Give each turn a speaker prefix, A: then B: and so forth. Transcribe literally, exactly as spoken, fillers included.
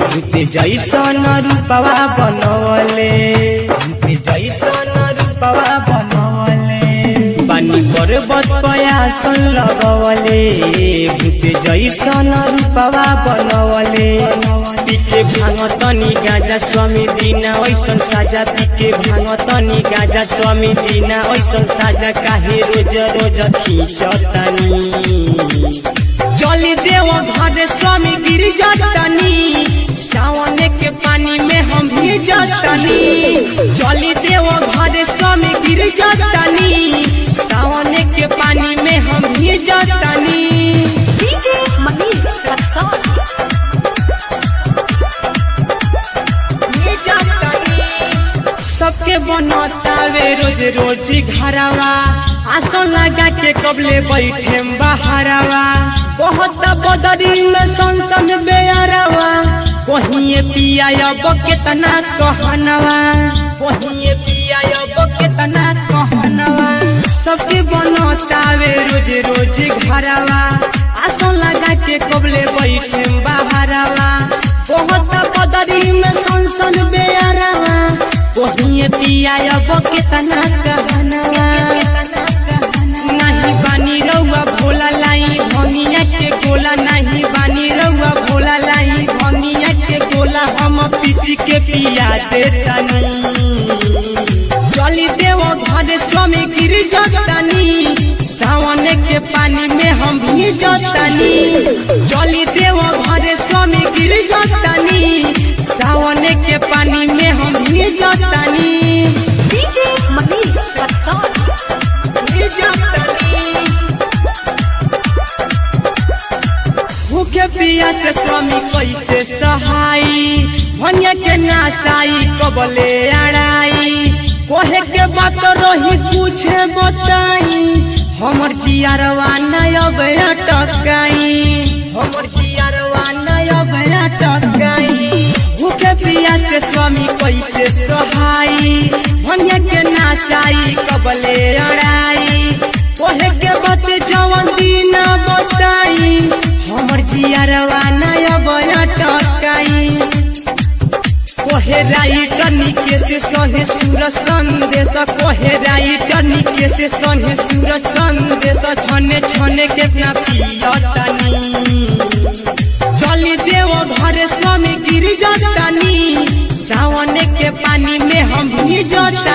A: भूत जैसन रूपवा बनवले भूत जैसन रूपवा बनवले पानी पर्वत पयासन लगवले भूत जैसन रूपवा बनवले पीके भांगतनी गाजा स्वामी दीना ऐसन साजा पीके भांगतनी गाजा स्वामी दीना ऐसन साजा काहे रोज रोज खींचतनी चली देव घर स्वामी गिर जातनी सावन के पानी में हम भीजतनी चली देव घर स्वामी गिर जातनी सावन के पानी में हम भीजतनी
B: डीजे मनीष रक्सौल
A: सबके बनतावे रोज रोज घरवा आसन लगा के कबले बैठे बहरवा बहुत बदरी में संसद बेअरवा कहीं पिया अब केतना कहनवा कहीं पिया अब केतना कहनवा सबके बनतावे रोज रोज घरवा आसन लगा के कबले बैठे बहरवा बहुत बदरी में संसद बेअरवा कहीं पिया अब केतना कहनवा नहीं बानी रउआ भोला लाई भंगिया के गोला नहीं बानी रउआ भोला लाई भंगिया के गोला हम पीसी के पिया देतनी चली देव घर स्वामी गिर जातनी सावन के पानी में हम भीजतनी चली देव घर स्वामी गिर जातनी सावन के पानी में हम भीजतनी
B: डीजे मनीष रक्सौल
A: भूखे पिया से स्वामी कैसे सहाई भंगिया के नासाई कबले अड़ाई कोहे के बात रही पूछे बताई हमर जियरवा नय अटकाई हमर जियरवा नय अटकाई भूखे पिया से स्वामी कैसे सहाई भंगिया के नासाई कबले अड़ाई कोहे के बात जवन दिन बताई हमर जियरवा नय अटकाई कोहे राइटर निके से सहे सुर संदेश कोहे राइटर निके से सहे सुर संदेश छने छने के ना पियतनी चली देव घर स्वामी गिर जातनी सावन के पानी में हम भीजतनी।